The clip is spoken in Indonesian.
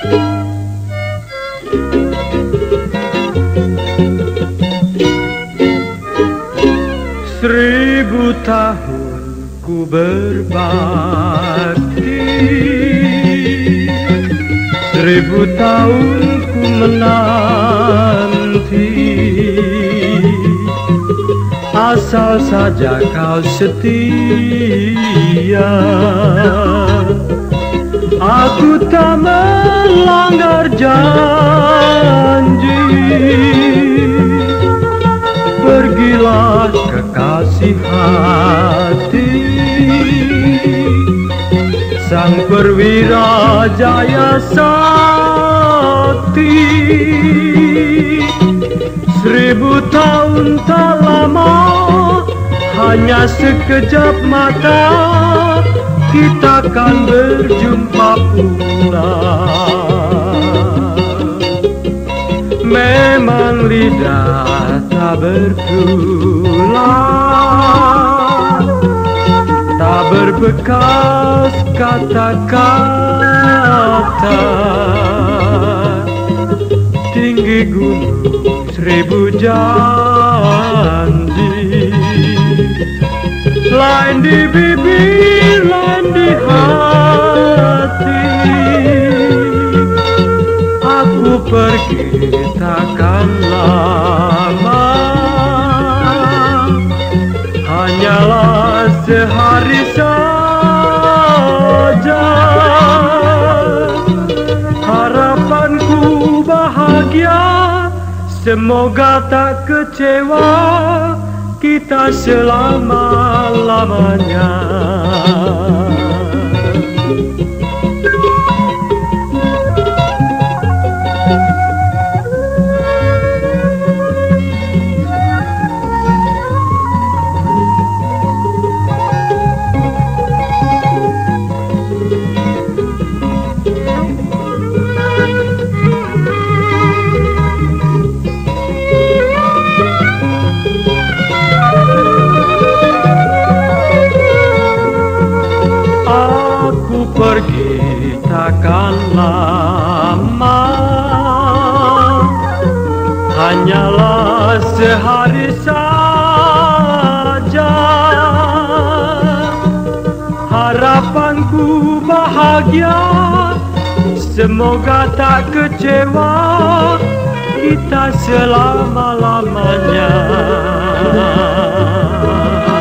Seribu tahun ku berbakti, 1000 tahun ku menanti, asal saja kau setia. Aku tak melanggar janji. Pergilah kekasih hati, sang perwira jaya sakti. 1000 tahun tak lama, hanya sekejap mata, kita akan berjumpa pula. Memang lidah tak bertulang, tak berbekas kata-kata. Tinggi gunung 1000 janji, lain di bibir, lain di hati. Aku pergi takkan lama, hanyalah sehari saja. Harapanku bahagia, semoga tak kecewa kita selama-lamanya. Pergi takkan lama, hanyalah sehari saja. Harapanku bahagia, semoga tak kecewa kita selama-lamanya.